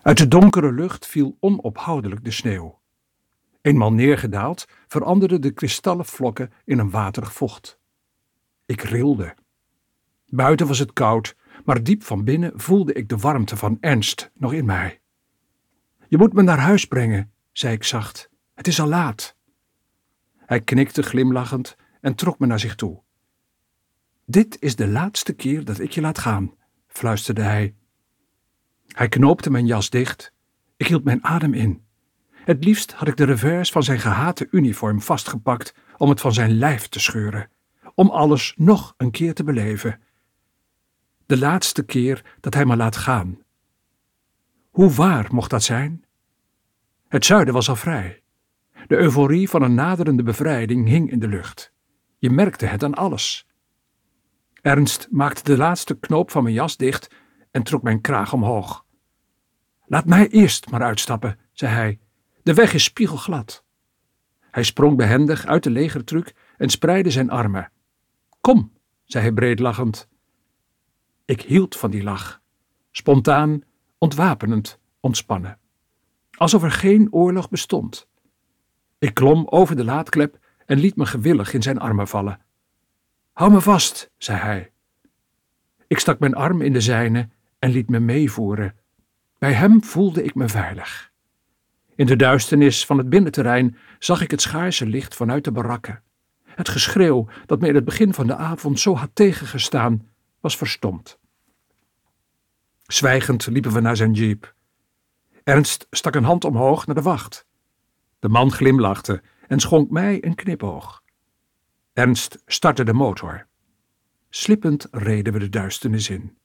Uit de donkere lucht viel onophoudelijk de sneeuw. Eenmaal neergedaald veranderden de kristallen vlokken in een waterig vocht. Ik rilde. Buiten was het koud, maar diep van binnen voelde ik de warmte van ernst nog in mij. Je moet me naar huis brengen, zei ik zacht. Het is al laat. Hij knikte glimlachend en trok me naar zich toe. Dit is de laatste keer dat ik je laat gaan, fluisterde hij. Hij knoopte mijn jas dicht. Ik hield mijn adem in. Het liefst had ik de revers van zijn gehate uniform vastgepakt om het van zijn lijf te scheuren, om alles nog een keer te beleven. De laatste keer dat hij me laat gaan. Hoe waar mocht dat zijn? Het zuiden was al vrij. De euforie van een naderende bevrijding hing in de lucht. Je merkte het aan alles. Ernst maakte de laatste knoop van mijn jas dicht en trok mijn kraag omhoog. Laat mij eerst maar uitstappen, zei hij. De weg is spiegelglad. Hij sprong behendig uit de legertruck en spreidde zijn armen. Kom, zei hij breed lachend. Ik hield van die lach. Spontaan, ontwapenend, ontspannen. Alsof er geen oorlog bestond. Ik klom over de laadklep en liet me gewillig in zijn armen vallen. Hou me vast, zei hij. Ik stak mijn arm in de zijne en liet me meevoeren. Bij hem voelde ik me veilig. In de duisternis van het binnenterrein zag ik het schaarse licht vanuit de barakken. Het geschreeuw dat me in het begin van de avond zo had tegengestaan, was verstomd. Zwijgend liepen we naar zijn jeep. Ernst stak een hand omhoog naar de wacht. De man glimlachte en schonk mij een knipoog. Ernst startte de motor. Slippend reden we de duisternis in.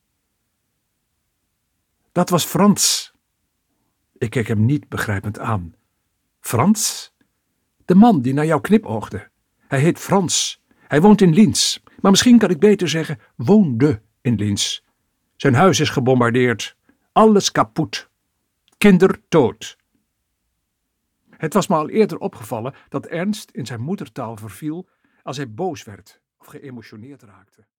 Dat was Frans. Ik keek hem niet begrijpend aan. Frans? De man die naar jou knipoogde. Hij heet Frans. Hij woont in Linz. Maar misschien kan ik beter zeggen woonde in Linz. Zijn huis is gebombardeerd. Alles kapot. Kinder dood. Het was me al eerder opgevallen dat Ernst in zijn moedertaal verviel als hij boos werd of geëmotioneerd raakte.